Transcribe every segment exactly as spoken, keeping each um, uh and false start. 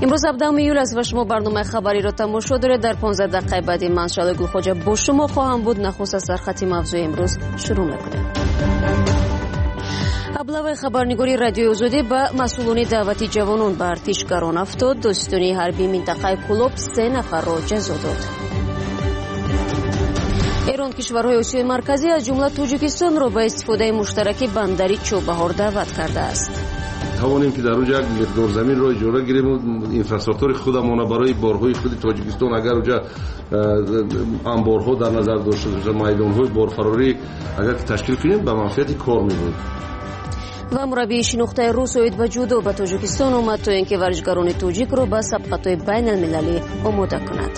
امروز هفدهم ایول است و شما برنامه خبری را تماشا دارید. در پانزده دقیقه بعدی من شعله گلخواجه با شما خواهم بود. نخست از سرخط موضوع امروز شروع میکنیم. ابلاغ خبرنگاری رادیوی آزادی به مسئولان دعوتی جوانان به ارتش گران افتاد. دستان حربی منطقه کلوب سه نفر را جزا داد. ایران کشورهای آسیای مرکزی از جمله تاجیکستان را به استفاده مشترک بندری چوبهار دعوت کرده است. توانیم که در اونجا یک مقدار زمین را اجاره گیریم و اینفراستراکچور خودمون برای بارهای خود تاجیکستان اگر اونجا انبارها در نظر داشته باشه، میدانهای بارفراری اگر تشکیل کنیم به منفعت کار می‌بود. و مربی شناخته روس اوید و جودو به تاجیکستان آمد تا اینکه ورزشکاران تاجیک را به سبقت‌های بین المللی آماده کند.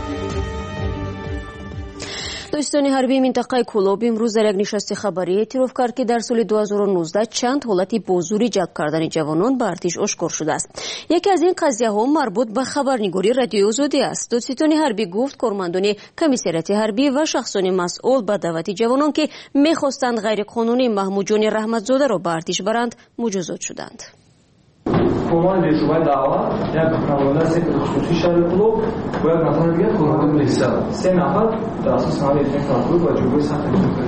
دستان حربی منطقه کلوب امروز در یک نشست خبری اعتراف کرد که در سال دو هزار و نوزده چند حالتی بازوری جلب کردن جوانان به ارتش آشکار شده است. یکی از این قضیه ها مربوط به خبرنگاری رادیوی آزادی است. دستان حربی گفت کارمندان کمیسریات حربی و شخصان مسئول به دعوت جوانان که می‌خواستند غیرقانونی محمود جان رحمتزاده را به ارتش برند مجازات شدند. عنوان بیشتر دعوت یک خانواده سه خصوصی شهر کلوب و یک نفر دیگر خانواده ملیسا سه نفر در اساس نام یک کارگروه و جوگوی سخت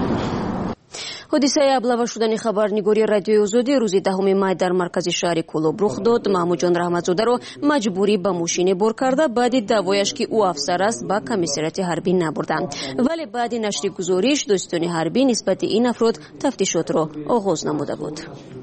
حادثه ابلاغ شدن خبرنگاری رادیوی آزادی روز دهم می در مرکز شهر کلوب رخ داد. محمود جان رحمتزاده را مجبوری به ماشین بار کرده بعد دعوایش که او افسر است به کمیسریات حربی نبردند، ولی بعد نشر گزارش دستان حربی نسبت این افراد تفتیشات را آغاز نموده بود.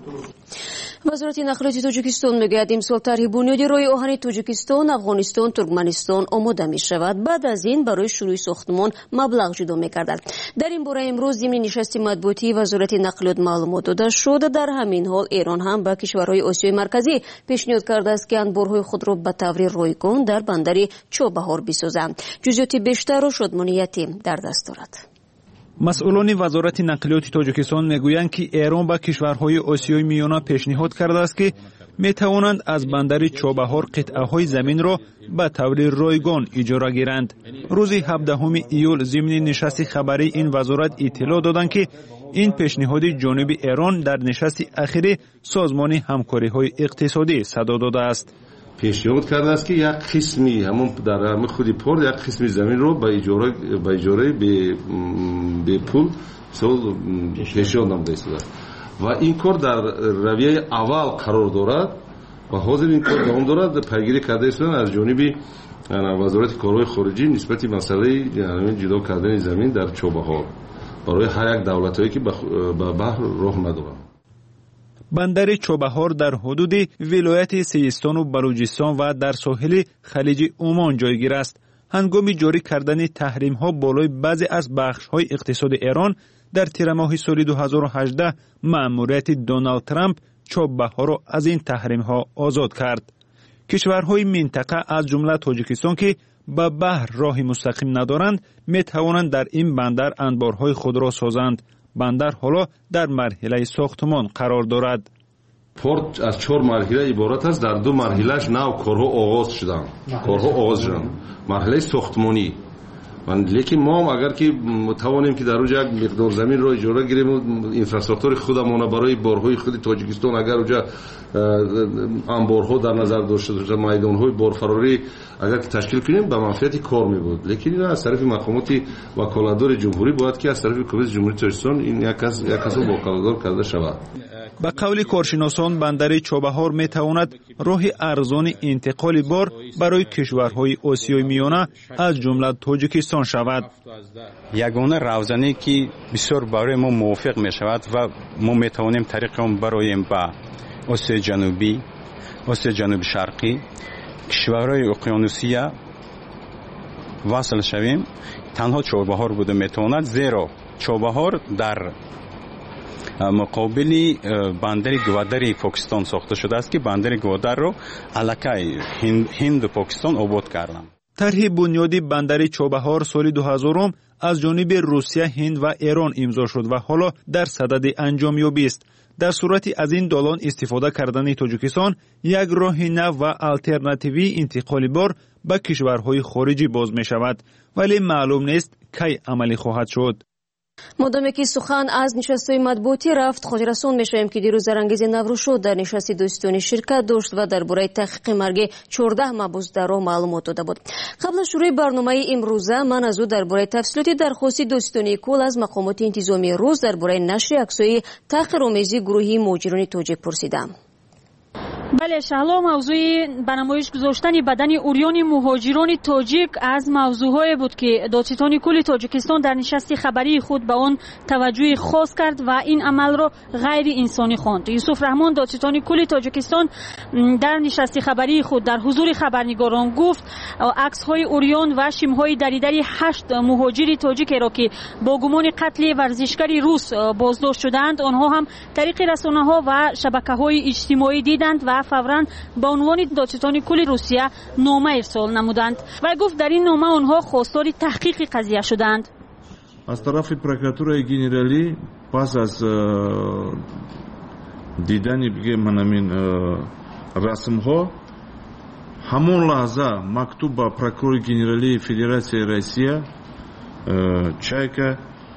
وزارت نقلیات تاجیکستان میگوید امسال طرح بنیادی راه آهن تاجیکستان، افغانستان، ترکمنستان آماده می شود. بعد از این برای شروع ساختمان مبلغ جدا می‌گردد. در این باره امروز ضمن نشست مطبوعاتی وزارت نقلیات معلومات داده شد. در همین حال ایران هم به کشورهای آسیای مرکزی پیشنهاد کرده است که انبارهای خود را به طور رایگان در بندر چوبهار بسازند. جزئیات بیشتر و شادمانی یتیم در دست دارد. مسئولان وزارت نقلیات تاجیکستان میگویند که ایران به کشورهای آسیای میانه پیشنهاد کرده است که میتوانند از بندر چوبهار قطعه‌های زمین را به طور رایگان اجاره گیرند. روز هفدهم ایول ضمن نشست خبری این وزارت اطلاع دادند که این پیشنهاد جانب ایران در نشست اخیر سازمان همکاری‌های اقتصادی صدا داده است. پیشنهاد کرده است که یک قسمی همون در همه خودی پورت یک قسمی زمین رو به اجاره به اجاره به به پول سال پیشنهاد نموده است و این کار در رویه اول قرار دارد و حاضر این کار دوام دارد. پیگیری کرده است از جانب وزارت کارهای خارجی نسبت مسئله جدا کردن زمین در چوبهار برای هر یک دولتایی که به بحر راه ندارند. بندر چوبهار در حدود ولایت سیستان و بلوچستان و در ساحل خلیج عمان جایگیر است. هنگام جاری کردن تحریم ها بالای بعضی از بخش های اقتصاد ایران در تیر ماه سال دو هزار و هجده مأموریت دونالد ترامپ چوبهار را از این تحریم ها آزاد کرد. کشورهای منطقه از جمله تاجیکستان که به بحر راه مستقیم ندارند می توانند در این بندر انبارهای خود را سازند. بندر حالا در مرحله ساختمان قرار دارد. پورت از چهار مرحله عبارت است. در دو مرحلهش نو کارها آغاز شدند. کارها آغاز شدند. مرحله ساختمانی. لیکن ما هم اگر که توانیم که در اونجا یک مقدار زمین را اجاره گیریم و اینفراستراکچور خودمون برای بارهای خود تاجیکستان اگر اونجا انبارها در نظر داشته باشه، میدانهای بارفراری اگر که تشکیل کنیم به منفعت کار میبود. لیکن این از طرف مقامات وکالتدار جمهوری باید که از طرف کمیته جمهوری تاجیکستان این یک از یک از وکالتدار کرده شود. به قول کارشناسان بندر چوبهار میتواند راه ارزان انتقال بار برای کشورهای آسیای میانه از جمله تاجیکستان شود. یگانه روزنه که بسیار برای ما موافق می شود و ما می توانیم طریق آن برایم به آسیا جنوبی، آسیا جنوب شرقی، کشورهای اقیانوسیه وصل شویم. تنها چوبهار بوده می تواند، زیرا چوبهار در مقابل بندر گوادر پاکستان ساخته شده است که بندر گوادر رو علاقه هند, هند و پاکستان آباد کردند. طرح بنیادی بندر چوبهار سال دو هزار از جانب روسیه، هند و ایران امضا شد و حالا در صدد انجامیابی است. در صورتی از این دالان استفاده کردن تاجیکستان یک راه نو و آلترناتیوی انتقال بار به کشورهای خارجی باز می شود، ولی معلوم نیست کی عملی خواهد شد. مادامی که سخن از نشست‌های مطبوعاتی رفت، خودرسان می‌شویم که دیروز زرانگیز نوروشو در نشست دوستانه شرکت داشت و درباره تحقیق مرگ چهارده محبوس درو معلومات داده بود. قبل از شروع برنامه امروزه من از او درباره تفصیلات درخواست دوستانه کل از مقامات انتظامی روز درباره نشر عکس‌های تحقیرآمیز گروهی مهاجران تاجیک پرسیدم. بله شهلا، موضوع به نمایش گذاشتن بدن اوریان مهاجران تاجیک از موضوعهای بود که دادستان کل تاجیکستان در نشست خبری خود به آن توجه خاص کرد و این عمل را غیر انسانی خواند. یوسف رحمان دادستان کل تاجیکستان در نشست خبری خود در حضور خبرنگاران گفت عکس‌های اوریان و شیم‌های دریدری هشت مهاجر تاجیک را که با گمان قتل ورزشکار روس بازداشت شدند آنها هم طریق رسانه‌ها و شبکه‌های اجتماعی دیدند و فوراً با عنوان دادستان کل روسیه نامه ارسال نمودند و گفت در این نامه آنها خواستار تحقیق قضیه شدند. از طرف پروکراتورای گنرالی پس از دیدن بگه منامین رسم ها همون لحظه مکتوب با پروکراتور گنرالی فدراسیای روسیه چایکا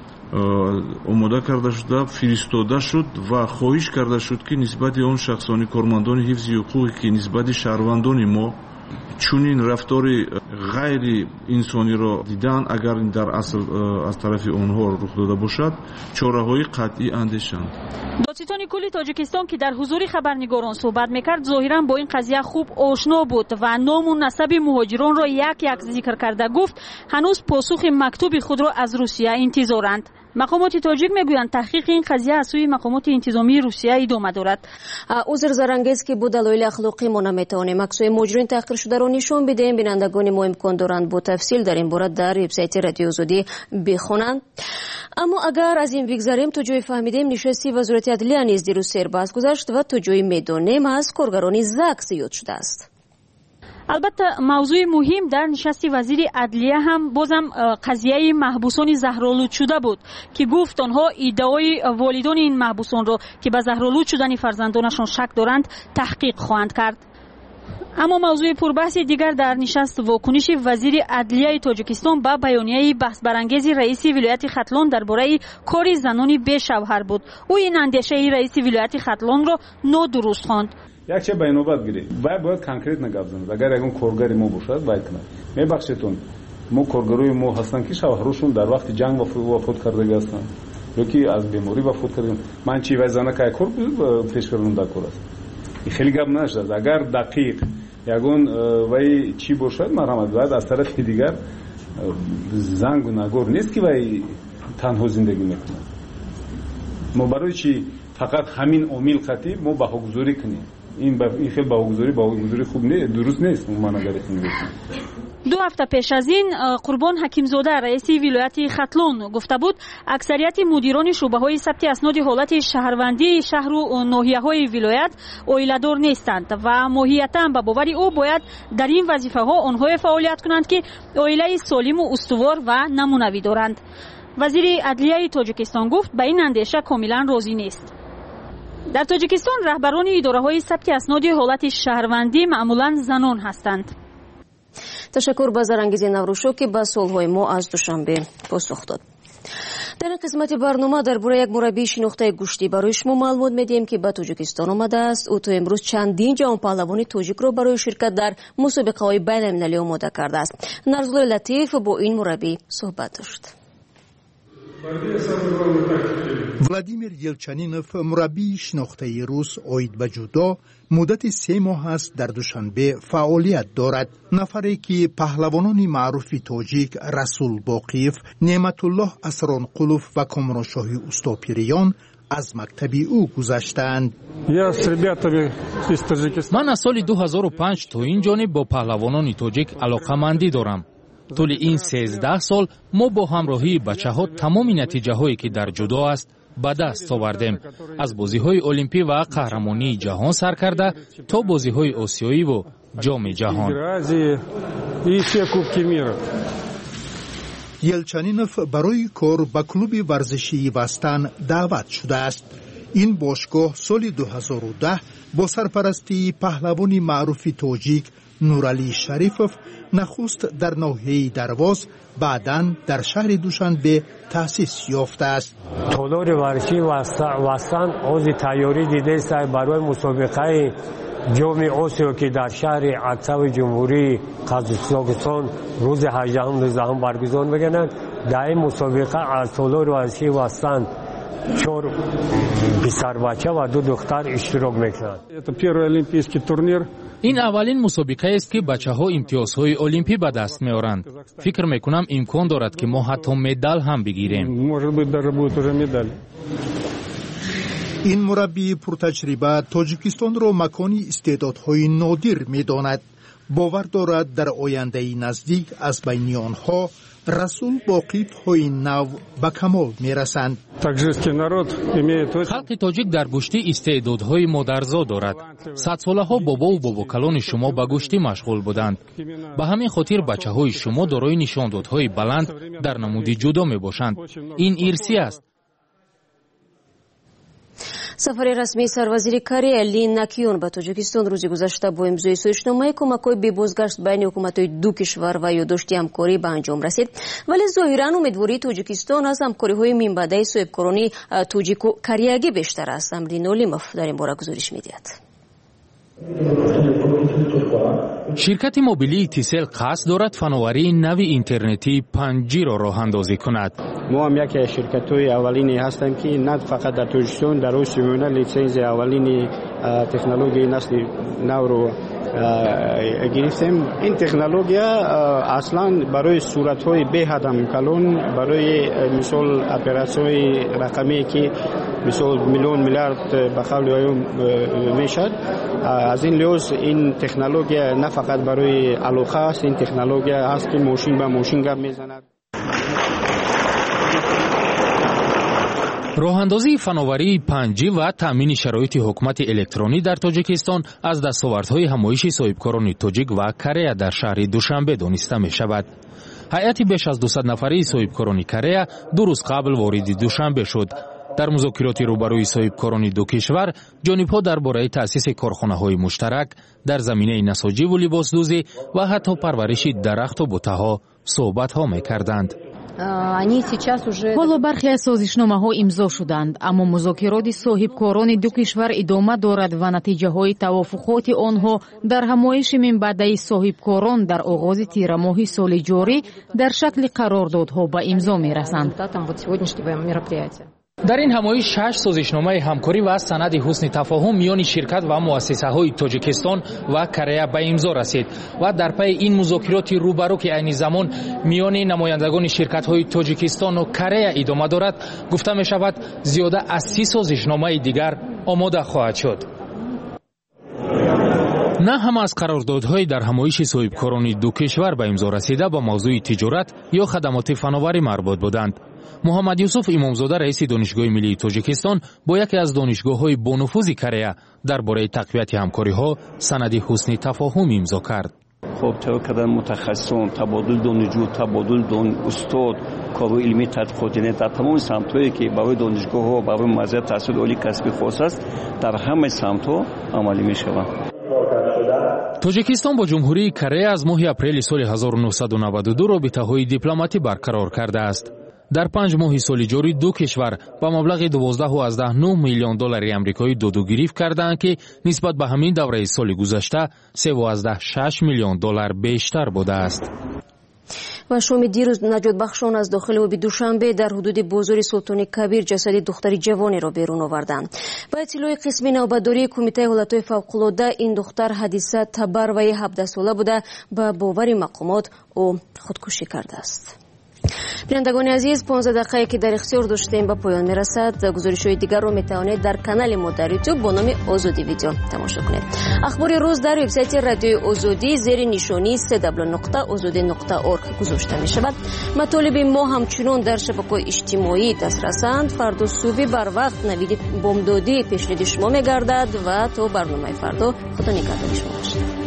омода карда шуда фиристода шуд ва хоҳиш карда шуд ки нисбати он шахсони кормандони ҳифзи ҳуқуқе ки нисбати шаҳрвандони мо чунин рафтори ғайри инсониро дидаанд агар дар асл аз тарафи онҳо рух дода бошад чораҳои қатъӣ андешанд. додситони кулли тоҷикистон ки дар ҳузури хабарнигорон суҳбат мекард зоҳиран бо ин қазия хуб ошно буд ва ному насаби муҳоҷиронро як як зикр карда гуфт ҳанӯз посухи мактуби худро аз русия интизоранд. мақомоти тоҷик мегӯянд таҳқиқи ин қазия аз сӯи мақомоти интизомии русия идома дорад. узр зарангез ки бо далоили ахлоқӣ мо наметавонем аксҳои муҳоҷирини таҳқиршударо нишон бидем. бинандагони мо имкон доранд бо тафсил дар ин бора дар вебсайти радиои озодӣ бихонанд. аммо агар аз ин бигзарем то ҷое фаҳмидем нишасти вазорати адлия низ дирӯз сербаст гузашт ва то ҷое медонем аз коргарони ЗАГС зиёд шудааст. албатта мавзӯи муҳим дар нишасти вазири адлия ҳам бозам қазияи маҳбусони заҳролудшуда буд ки гуфт онҳо иддаои волидони ин маҳбусонро ки ба заҳролуд шудани фарзандонашон шак доранд таҳқиқ хоҳанд кард. аммо мавзӯи пурбаҳси дигар дар нишаст вокуниши вазири адлияи тоҷикистон ба баёнияи баҳсбарангези раиси вилояти хатлон дар бораи кори занони бешавҳар буд. ӯ ин андешаи раиси вилояти хатлонро нодуруст хонд. якче ба инобат гиред баъд бояд конкретно гап занад. агар ягон коргари мо бошад байд кунад мебахшедтон мо коргарои мо ҳастанд ки шавҳарушон дар вақти ҷанг вафот кардаги ҳастанд ёки аз беморӣ вафот кардаги. ман чи вай зана кай кор пешкаронда кор аст хеле гап нашад. агар дақиқ ягон вай чӣ бошад марҳамат бояд аз тарафи дигар зангу нагор нест ки вай танҳо зиндагӣ мекунад. мо барои чӣ фақат ҳамин омил қатӣ мо баҳогузорӣ кунем. ин хел баҳогузорӣ баҳогузорӣ хуб не дуруст нест. ман агар гуфтам ду ҳафта пеш аз ин қурбон ҳакимзода раиси вилояти хатлон гуфта буд аксарияти мудирони шӯъбаҳои сабти асноди ҳолати шаҳрвандии шаҳру ноҳияҳои вилоят оиладор нестанд ва моҳиятан ба бовари ӯ бояд дар ин вазифаҳо онҳое фаъолият кунанд ки оилаи солиму устувор ва намунавӣ доранд. вазири адлияи тоҷикистон гуфт ба ин андеша комилан розӣ нест. дар тоҷикистон раҳбарони идораҳои сабти асноди ҳолати шаҳрвандӣ маъмулан занон ҳастанд. ташаккур ба зарангизи наврӯшо ки ба суолҳои мо аз душанбе посух дод. дар ин қисмати барнома дар бораи як мураббии шинохтаи гӯштӣ барои шумо маълумот медиҳем ки ба тоҷикистон омадааст. ӯ то имрӯз чандин ҷаҳонпаҳлавони тоҷикро барои ширкат дар мусобиқаҳои байналмилалӣ омода кардааст. нарзуллои латиф бо ин мураббӣ суҳбат дошт. владимир елчанинов мураббии шинохтаи рус оид ба ҷудо муддати се моҳ аст дар душанбе фаъолият дорад. нафаре ки паҳлавонони маъруфи тоҷик расул боқиев, неъматуллоҳ асронқулов ва комроншоҳи устопириён аз мактаби ӯ гузаштаанд. ман аз соли ду ҳазору панҷ то ин ҷониб бо паҳлавонони тоҷик алоқамандӣ дорам. тӯли ин сездаҳ сол мо бо ҳамроҳии бачаҳо тамоми натиҷаҳое ки дар ҷудо аст ба даст овардем. аз бозиҳои олимпӣ ва қаҳрамонии ҷаҳон сар карда то бозиҳои осиёиву ҷоми ҷаҳон. елчанинов барои кор ба клуби варзишии вастан даъват шудааст. ин бошгоҳ соли ду ҳазору даҳ бо сарпарастии паҳлавони маъруфи тоҷик нуралӣ шарифов نخست در ناحیه درواز بعداً در شهر دوشنبه تأسیس یافته است. تالار ورزشی وستان عضو تیاری دیده است برای مسابقه جام آسیا که در شهر اکتاو جمهوری قزاقستان روز هجدهم نوزدهم برگزار می‌کنند. در این مسابقه از تالار ورزشی وستان چهار پسر بچه و دو دختر اشتراک میکنند. این اولین مسابقه است که بچه‌ها امتیازهای المپی به دست می‌آورند. فکر می‌کنم امکان دارد که ما حتی مدال هم بگیریم. این مربی پرتجربه تاجیکستان را مکانی استعدادهای نادر می‌داند. باور دارد در آینده نزدیک از بین آنها رسول با قیف‌های نو به کمال می‌رسند. خلق تاجیک در گشتی استعدادهای مادرزا دارد. صد ساله‌ها بابا و باباکلان شما به گشتی مشغول بودند. به همین خاطر بچه‌های شما دارای نشاندادهای بلند در نمود جودو میباشند. این ارثی است. سفر رسمی سروزیر کره لی ناکیون به تاجیکستان روز گذشته با امضای سوگنامه کمک‌های به بازگشت بین حکومت‌های دو کشور و یادداشت همکاری به انجام رسید. ولی ظاهراً امیدواری تاجیکستان از همکاری‌های منبعد صاحبکارانی تاجیک و کریگی بیشتر است. امری نولیموف در این باره گزارش می‌دهد. شرکت موبیلی تیسل قصد دارد فناوری نو اینترنتی پنج جی را راه اندازی کند. ما هم یک شرکت‌های اولینی هستیم که نه فقط در تاجیکستان در روز میونه لیسنس اولینی تکنولوژی نسل نو رو گرفتیم. این تکنولوژی اصلا برای صورت‌های به حد کلان، برای مثال اپراسیون رقمی که مثال میلیون میلیارد به قول ایام میشد، از این لحاظ این تکنولوژی نه فقط برای علاقه است، این تکنولوژی هست که ماشین به ماشین گپ میزند. راه اندازی فناوری پنج جی و تامین شرایط حکومت الکترونی در تاجیکستان از دستاوردهای همایش صاحبکاران تاجیک و کره در شهر دوشنبه دانسته می شود. هیئت بیش از دویست نفری صاحبکاران کره دو روز قبل وارد دوشنبه شد. در مذاکرات روبروی صاحبکاران دو کشور، جانب‌ها درباره تأسیس کارخانه‌های مشترک در زمینه نساجی و لباسدوزی و حتی پرورش درخت و بوته‌ها صحبت‌ها می‌کردند. حالا برخی از سازشنامه‌ها امضا شدند، اما مذاکرات صاحبکاران دو کشور ادامه دارد و نتیجه‌های توافقات آنها در همایش منبعد صاحبکاران در آغاز تیر ماه سال جاری در شکل قراردادها به امضا می‌رسند. در این همایش شش سازشنامه همکاری و سند حسن تفاهم میان شرکت و مؤسسه‌های تاجیکستان و کره به امضا رسید و در پی این مذاکرات روبرو که عین زمان میان نمایندگان شرکت‌های تاجیکستان و کره ادامه دارد، گفته می شود زیاده از سی سازشنامه دیگر آماده خواهد شد. نه هم از قراردادهای در همایش صاحبکاران دو کشور به امضا رسیده با موضوع تجارت یا خدمات فناوری مربوط بودند. محمد یوسف امامزاده رئیس دانشگاه ملی تاجیکستان با یکی از دانشگاه‌های بانفوذ کره درباره تقویت همکاری‌ها سند حسن تفاهم امضا کرد. خب تو کردن متخصصان، تبادل دانشجو، تبادل دان استاد، کارو علمی تحقیقاتی در تمام سمت‌هایی که برای دانشگاه‌ها برای مزیت تحصیل عالی کسبی خاص است در همه سمت‌ها عملی می‌شود. تاجیکستان با جمهوری کره از ماه اپریل سال هزار و نهصد و نود و دو رابطه‌های دیپلماتی برقرار کرده است. در پنج ماه سال جاری دو کشور با مبلغ دوازده و از ده نه میلیون دلار آمریکایی دو دو گرفت کردند که نسبت به همین دوره سال گذشته سه و از ده شش میلیون دلار بیشتر بوده است. و شام دیروز نجات بخشان از داخل و دوشنبه در حدود بازار سلطان کبیر جسد دختر جوانی را بیرون آوردند. با اطلاع قسم نوبتداری کمیته حالتهای فوق‌العاده این دختر حادثه تبر و هفده ساله بوده، به باور مقامات او خودکشی کرده است. بینندگان عزیز، پانزده دقیقه که در اختیار داشتیم به پایان میرسد. گزارش‌های دیگر رو میتوانید در کانال ما در یوتیوب با نام آزادی ویدیو تماشا کنید. اخبار روز در وبسایت رادیو آزادی زیر نشانی سه دبلیو نقطه آزادی نقطه اورگ گذاشته می شود. مطالب ما همچنان در شبکه‌های اجتماعی دسترسند. فردا صبح بر وقت نوید بامدادی پیشنهاد شما میگردد و تا برنامه فردا خدا نگهدار شما باشید.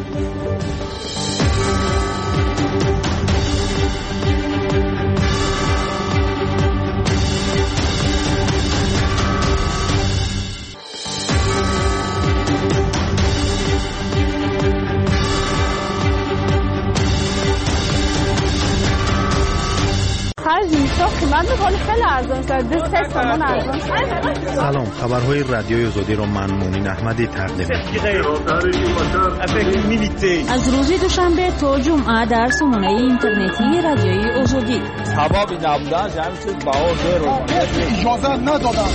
خرج میشه قیمت میکنه خیلی ارزان شده سه تومن ارزان. سلام، خبرهای رادیوی آزادی رو من مومین احمدی تقدیم می‌کنم. از روز دوشنبه تا جمعه در سامانه اینترنتی رادیوی آزادی. سبب نبودن جمعیت باور رو اجازه ندادن.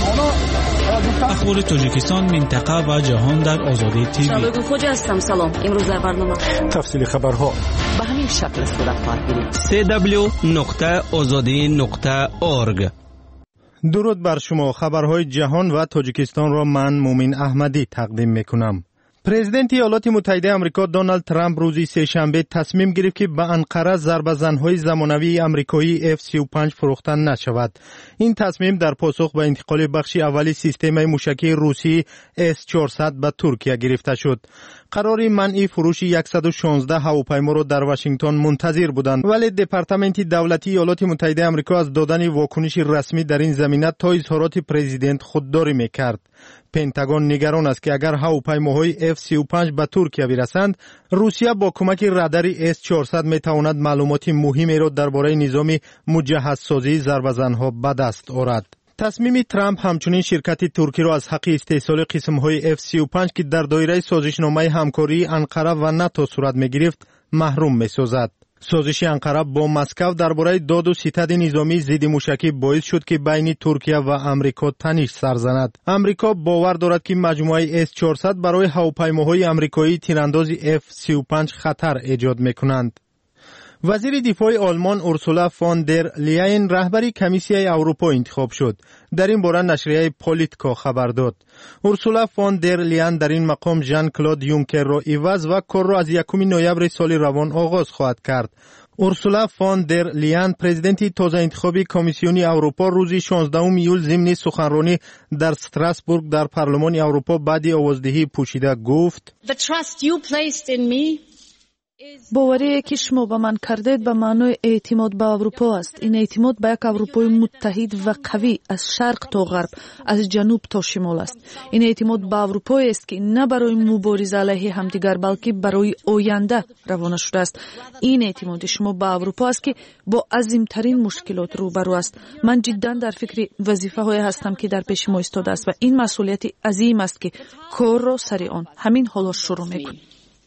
اخبار تاجیکستان، منطقه و جهان در آزادی تیوی. شباب خوش هستم. سلام. امروز در برنامه تفصیل خبرها به همین شکل صورت خواهد گرفت. سی دبلیو نقطه آزادی نقطه اورگ. درود بر شما. خبرهای جهان و تاجیکستان را من مومین احمدی تقدیم میکنم. پرزیدنت ایالات متحده آمریکا دونالد ترامپ روز سه‌شنبه تصمیم گرفت که به انقره ضربه‌زن‌های زمانوی آمریکایی اف سی و پنج فروخته نشود. این تصمیم در پاسخ به انتقال بخش اولی سیستم موشکی روسی اس چهارصد به ترکیه گرفته شد. قرار منع فروش صد و شانزده هواپیما را در واشنگتن منتظر بودند، ولی دپارتمنت دولتی ایالات متحده آمریکا از دادن واکنش رسمی در این زمینه تا اظهارات پرزیدنت خودداری می‌کرد. پنتاگون نگران است که اگر هواپیماهای اف سی و پنج به ترکیه برسند، روسیه با کمک رادار اس چهارصد میتواند معلومات مهمی را درباره نظام مجهزسازی ضربه‌زن‌ها به دست آورد. تصمیم ترامپ همچنین شرکت ترکی را از حق استحصال قسم‌های اف سی و پنج که در دایره سازشنامه همکاری انقره و ناتو صورت می‌گرفت محروم می‌سازد. سازش انقره با مسکو درباره داد و ستد نظامی ضد موشکی باعث شد که بین ترکیه و امریکا تنش سر زند. امریکا باور دارد که مجموعه اس چهارصد برای هواپیماهای امریکایی تیرانداز اف سی و پنج خطر ایجاد می‌کنند. وزیر دفاع آلمان اورسولا فون در لیین رهبری کمیسیون اروپا انتخاب شد. در این باره نشریه پولیتیکا خبر داد. اورسولا فون در لیین در این مقام ژان کلود یونکر را عوض و کار را از یکم نوامبر سال روان آغاز خواهد کرد. اورسولا فون در لیین پرزیدنت تازه انتخابی کمیسیون اروپا روز شانزدهم ایول ضمن سخنرانی در استراسبورگ در پارلمان اروپا بعد آوازدهی پوشیده گفت: The trust you placed in me باوری که شما به من کردید به معنای اعتماد به اروپا است. این اعتماد به یک اروپای متحد و قوی از شرق تا غرب، از جنوب تا شمال است. این اعتماد به اروپایی است که نه برای مبارزه علیه همدیگر بلکه برای آینده روانه شده است. این اعتماد شما به اروپا است که با عظیمترین مشکلات روبرو است. من جدا در فکر وظیفه های هستم که در پیش ما ایستاده است و این مسئولیت عظیم است که کار را سری آن همین حالا شروع می‌کنیم.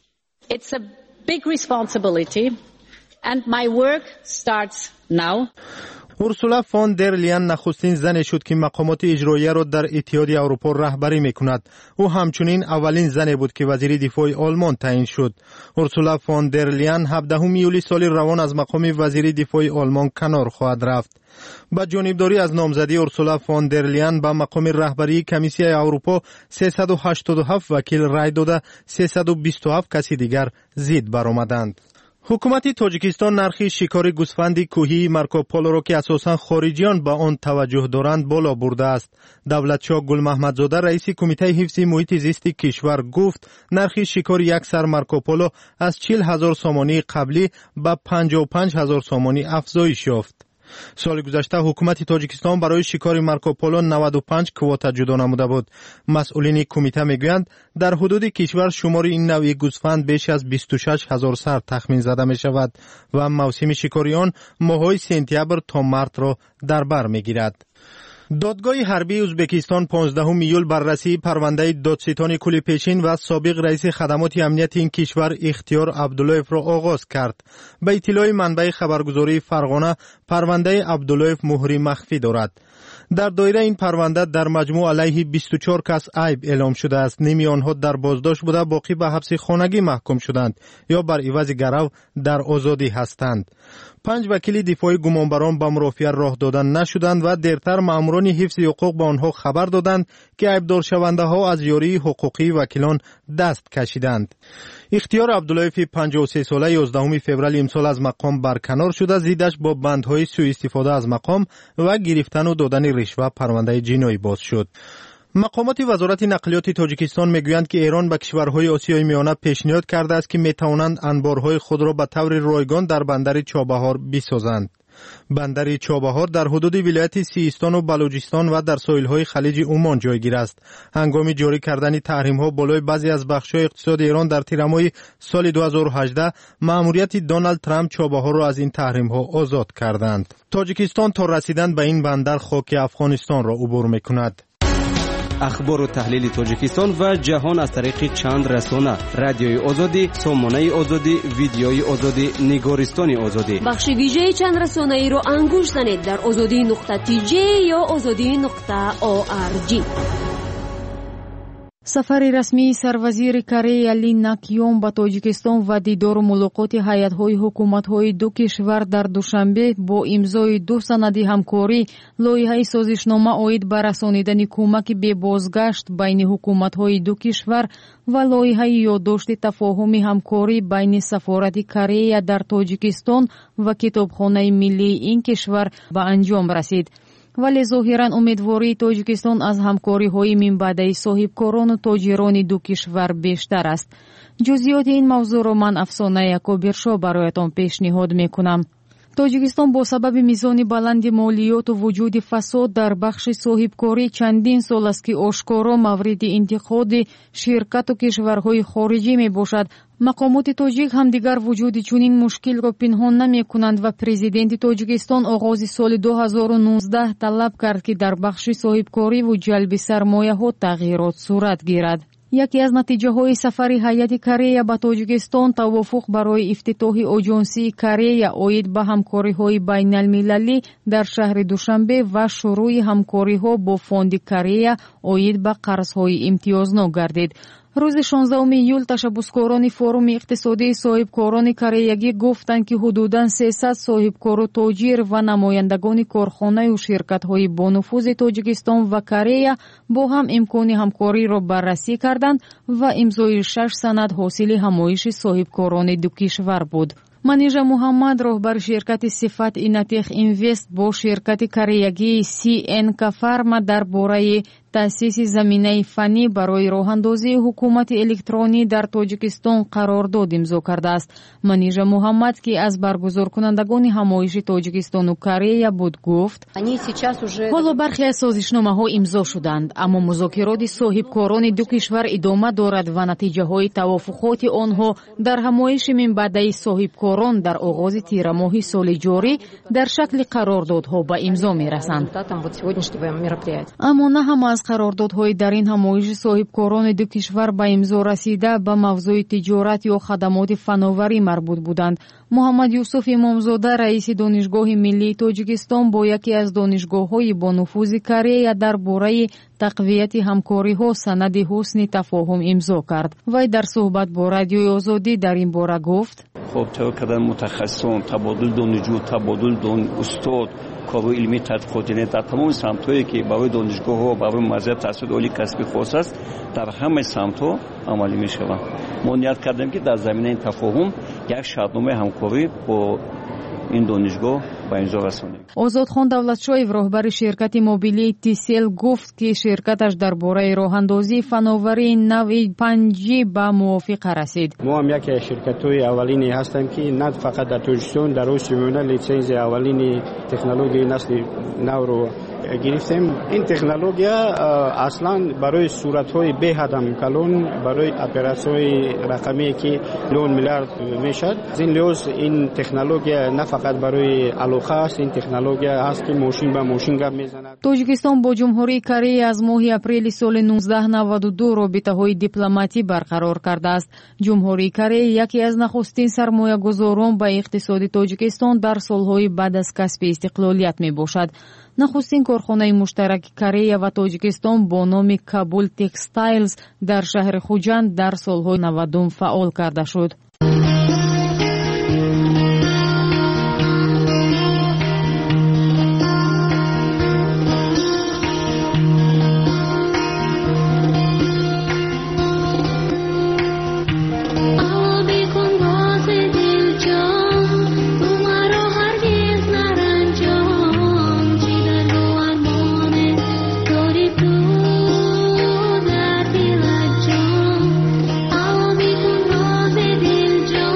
It's a big responsibility and my work starts now. اورسولا فون در لیین نخستین زنی شد که مقامات اجرایی را در اتحادیه اروپا رهبری میکند. او همچنین اولین زنی بود که وزیر دفاع آلمان تعیین شد. اورسولا فون در لیین هفدهم ایول سال روان از مقام وزیر دفاع آلمان کنار خواهد رفت. با جانبداری از نامزدی اورسولا فون در لیین به مقام رهبری کمیسیون اروپا سیصد و هشتاد و هفت وکیل رای داده، سیصد و بیست و هفت کسی دیگر ضد برآمدند. حکومت تاجیکستان نرخ شکار گوسفند کوهی مارکوپولو را که اساساً خارجیان به آن توجه دارند بالا برده است. دولتشاه گل محمدزاده رئیس کمیته حفظ محیط زیست کشور گفت نرخ شکار یک سر مارکوپولو از چهل هزار سامانی قبلی به پنجاه و پنج هزار سامانی افزایش یافت. سال گذشته حکومت تاجیکستان برای شکار مارکوپولو نود و پنج کواتا جدا نموده بود. مسئولین کمیته میگویند در حدود کشور شمار این نوع گوسفند بیش از بیست و شش هزار سر تخمین زده می شود و موسم شکاری آن ماه‌های سپتامبر تا مارت را در بر میگیرد. دادگاه حربی ازبکستان پانزدهم ایول بررسی پرونده دادستان کولیپشین و سابق رئیس خدمات امنیت این کشور اختیار عبداللهیف را آغاز کرد. به اطلاع منبع خبرگزاری فرغانه پرونده عبداللهیف مهری مخفی دارد. در دایره این پرونده در مجموع علیه بیست و چهار کس عیب اعلام شده است. نیمی آنها در بازداشت بوده، باقی به حبس خانگی محکوم شدند یا بر عوض گرو در آزادی هستند. پنج وکیل دفاعی گمانبران به مرافعه راه دادن نشدند و دیرتر ماموران حفظ حقوق به آنها خبر دادند که عیبدار شونده ها از یاری حقوقی وکیلان دست کشیدند. اختیار عبداللهیف پنجاه و سه ساله یازدهم فوریه امسال از مقام برکنار شده، زیدش با بندهای سوء استفاده از مقام و گرفتن و دادن رشوه پرونده جنایی باز شد. مقامات وزارت نقلیات تاجیکستان میگویند که ایران به کشورهای آسیای میانه پیشنهاد کرده است که میتوانند انبارهای خود را به طور رایگان در بندر چابهار بسازند. بندر چابهار در حدود ولایت سیستان و بلوچستان و در ساحل‌های خلیج عمان جایگیر است. هنگام جاری کردن تحریم‌ها بالای بعضی از بخش‌های اقتصاد ایران در تیرماه سال دو هزار و هجده، مأموریت دونالد ترامپ چابهار را از این تحریم‌ها آزاد کردند. تاجیکستان تا رسیدن به این بندر خاک افغانستان را عبور می‌کند. اخبار و تحلیل تاجیکستان و جهان از طریق چند رسانه: رادیوی آزادی، سامانه آزادی، ویدیوی آزادی، نگارستان آزادی. بخش ویژه چند رسانه ای را انگوش زنید در آزادی نقطه تی جی یا آزادی نقطه او آر جی. سفر رسمی سروزیر کره لی ناکیوم به تاجیکستان و دیدار و ملاقات هیئت‌های حکومت‌های دو کشور در دوشنبه با امضای دو سند همکاری، لایحه سازشنامه عاید به رسانیدن کمک به بازگشت بین حکومت‌های دو کشور و لایحه یادداشت تفاهم همکاری بین سفارت کره در تاجیکستان و کتابخانه ملی این کشور به انجام رسید. ولی ظاهراً امیدواری تاجیکستان از همکاری‌های منبعدی صاحبکاران و تاجران دو کشور بیشتر است. جزئیات این موضوع را من افسانه یکوبرشا برایتان پیشنهاد می‌کنم. تاجیکستان با سبب میزان بلند مالیات و وجود فساد در بخش صاحبکاری چندین سال است که آشکارا مورد انتقاد شرکت و کشورهای خارجی می باشد. مقامات تاجیک هم دیگر وجود چنین مشکل را پنهان نمی کنند و پرزیدنت تاجیکستان آغاز سال دو هزار و نوزده طلب کرد که در بخش صاحبکاری و جلب سرمایه ها تغییرات صورت گیرد. یکی از نتیجه های سفر هیئت کره به تاجیکستان توافق برای افتتاح آژانسی کره عاید به همکاری های بین المللی در شهر دوشنبه و شروع همکاری ها با فوند کره عاید به قرض های امتیازنامه گردید. روز شانزدهم ایول تشبثکاران فروم اقتصادی صاحبکاران کره‌ای گفتند که حدوداً سیصد صاحبکار و تاجر و نمایندگان کارخانه و شرکت‌های با نفوذ تاجیکستان و کره با هم امکان همکاری را بررسی کردند و امضای شش سند حاصل همایش صاحبکاران دو کشور بود. منیژه محمد راهبر شرکت صفت اینتیخ اینوست با شرکت کره‌ای سی ان کفارما درباره تأسیس زمینه فنی برای راه‌اندازی حکومت الکترونی در تاجیکستان قرارداد امضا کرده است. منیژه محمد که از برگزار کنندگان همایش تاجیکستان و کره بود گفت: حالا برخی از سازشنامه‌ها امضا شدند، اما مذاکرات صاحبکاران دو کشور ادامه دارد و نتیجه‌های توافقات آنها در همایش منبعدی صاحبکاران در آغاز تیر ماه سال جاری در شکل قراردادها به امضا می‌رسند. اما نه هم از قراردادهای در این همایش صاحبکاران دو کشور به امضا رسیده به موضوع تجارت یا خدمات فناوری مربوط بودند. محمد یوسف امامزاده رئیس دانشگاه ملی تاجیکستان با یکی از دانشگاه‌های با نفوذ کره درباره تقویت همکاری‌ها سند حسن تفاهم امضا کرد. وی در صحبت با رادیوی آزادی در این باره گفت: خب تو کردن متخصصان، تبادل دانشجو، تبادل دان استاد، کارو علمی تحقیقاتی در تمام سمت‌هایی که برای دانشگاه‌ها برای مزیت تحصیل عالی کسبی خاص است در همه سمت‌ها عملی می‌شود. ما نیت کردیم که در زمینه این تفاهم یک شرطنامه همکاری با این دانشگاه با امضا رسانیم. آزادخان دولتشاهی راهبر شرکت موبیلی تیسل گفت که شرکتش درباره راه‌اندازی فناوری نو پنج جی به موافقه رسید. ما هم یک شرکت‌های اولینی هستیم که نه فقط در تاجیکستان در روز میونه لیسنس اولین تکنولوژی نسل نو رو گرفتیم. این تکنولوژی اصلا برای صورت‌های به حدم کلون برای اپراسیون‌های رقمی که لون میلیارد میشد. این لحاظ این تکنولوژی نه فقط برای علاقه است، این تکنولوژی هست که ماشین به ماشین گپ میزند. تاجیکستان با جمهوری کره از ماه اپریل سال نوزده نود و دو رابطه‌های دیپلماتی برقرار کرده است. جمهوری کره یکی از نخستین سرمایه‌گذاران به اقتصاد تاجیکستان در سال‌های بعد از کسب استقلالیت میباشد. نخستین کارخانه مشترک کره و تاجیکستان با نام کابل تکستایلز در شهر خوجند در سال‌های نودم فعال کرده شد. Dill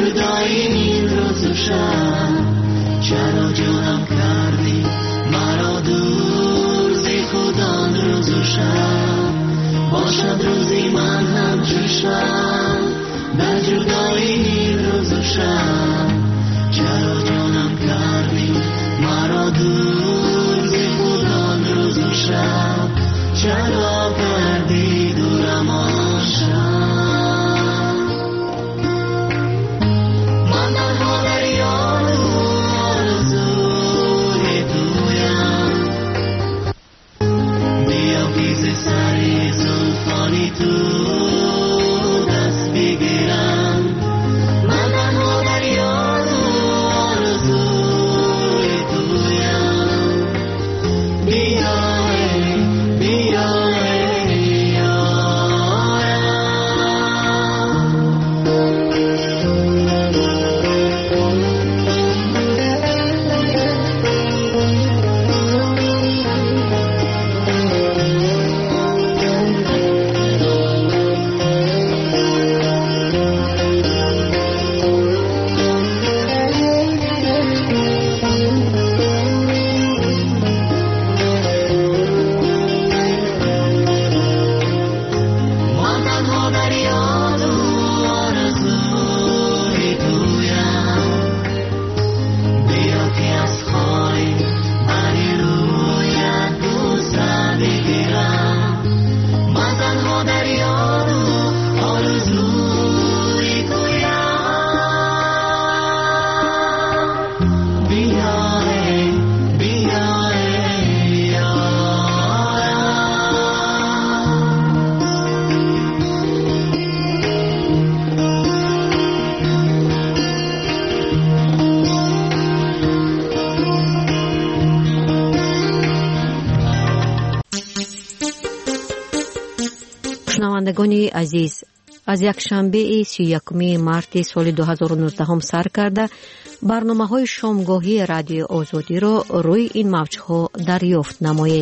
جدایی این روز و شب چرا جانم کردی مرا دور ز خودان روز و شب باشد روزی من هم چشم در جدایی این روز و شب چرا جانم کردی مرا دور ز خودان روز و شب چرا کردی دورم آن شب من تنها در یاد و آرزوی تویم بیا که ز سر زلفانی تو دست بگیرم من تنها در یاد و آرزوی تویم بیا بیا شنوندگان عزیز، از یک شنبه سی و یکم مارت سال دو هزار و نوزده سر کرده برنامه‌های شامگاهی رادیو آزادی را روی این موج‌ها دریافت نمایید.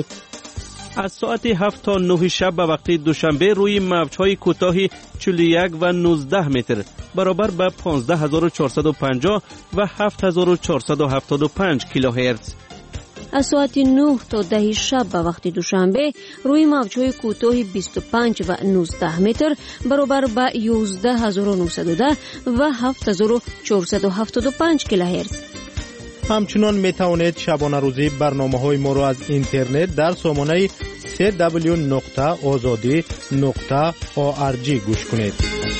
از ساعت هفت تا نه شب به وقت دوشنبه روی موج‌های کوتاه چهل و یک و نوزده متر برابر به پانزده هزار و چهارصد و پنجاه و هفت هزار و چهارصد و هفتاد و پنج کیلوهرتز. از ساعت نه تا ده شب به وقت دوشنبه روی موج‌های کوتاه بیست و پنج و نوزده متر برابر به یازده هزار و نهصد و ده و هفت هزار و چهارصد و هفتاد و پنج کیلوهرتز. همچنان می توانید شبانه روزی برنامه‌های ما را از اینترنت در سامانه سی دبلیو نقطه آزادی نقطه او آر جی گوش کنید.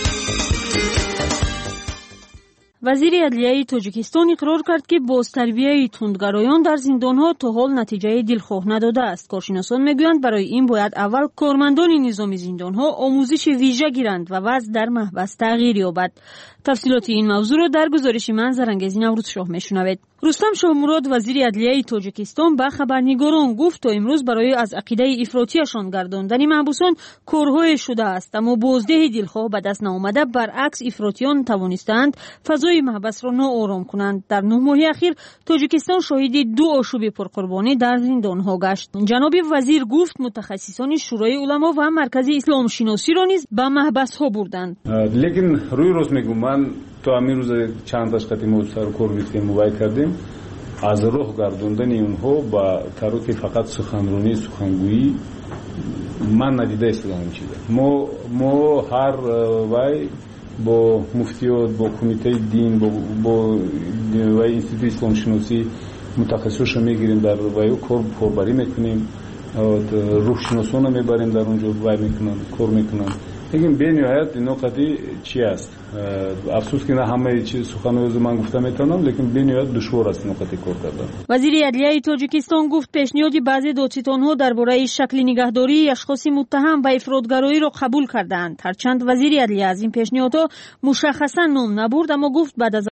وزیر عدلیه تاجیکستان اقرار کرد که بازتربیه تندگرایان در زندانها تا حال نتیجه دلخواه نداده است. کارشناسان میگویند برای این باید اول کارمندان نظام زندانها آموزش ویژه گیرند و وضع در محبس تغییر یابد. تفصیلات این موضوع را در گزارش من زرنگزی نوروز شاه میشنوید. رستم شاه مراد وزیر عدلیه تاجیکستان به خبرنگاران گفت تا امروز برای از عقیده افراطیشان گرداندن محبوسان کارهای شده است، اما بازده دلخواه به دست نآمده. برعکس افراطیان توانستند فضای محبس را ناآرام کنند. در نه ماه اخیر تاجیکستان شاهد دو آشوب پرقربانی در زندانها گشت. جناب وزیر گفت متخصصان شورای علما و مرکز اسلام شناسی را نیز به محبس ها بردند. لیکن روی روز میگم من تو همین روز چند تاشقتی ما سر کار بیستیم موبایل کردیم از روح گردوندن اونها با تروک فقط سخنرانی سخنگویی من ندیده استدام این چیزه. ما ما هر وای با مفتیات با کمیته دین با با وای انستیتوت اسلام شناسی متخصصش میگیریم در وای کار کاربری میکنیم، روح شناسان میبریم در اونجا وای میکنن کار میکنن. لیکن به نهایت این نکته چی است؟ افسوس که نه همه چیز سخنرانی من گفتم میتونم، لیکن به نهایت دشوار است نکته کار کردن. وزیر عدلیه تاجیکستان گفت پیشنهاد بعضی دادستان‌ها درباره شکل نگهداری اشخاص متهم به افراطگرایی را قبول کردند. هرچند وزیر عدلیه از این پیشنهادها مشخصا نام نبرد، اما گفت بعد از